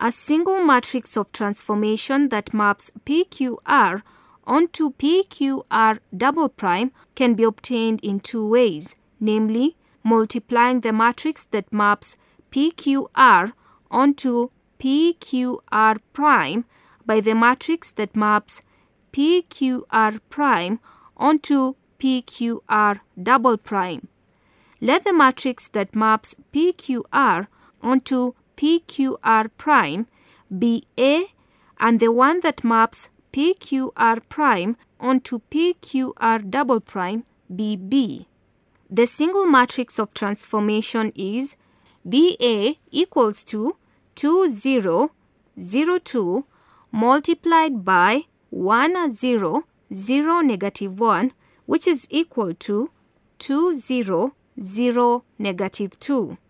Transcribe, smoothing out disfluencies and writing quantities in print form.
A single matrix of transformation that maps PQR onto PQR double prime can be obtained in two ways, namely multiplying the matrix that maps PQR onto PQR prime by the matrix that maps PQR prime onto PQR double prime. Let the matrix that maps PQR onto PQR prime be A and the one that maps PQR prime onto PQR double prime be B. The single matrix of transformation is BA equals to 2, 0, 0, 2 multiplied by 1, 0, 0, negative 1, which is equal to 2, 0, 0, negative 2.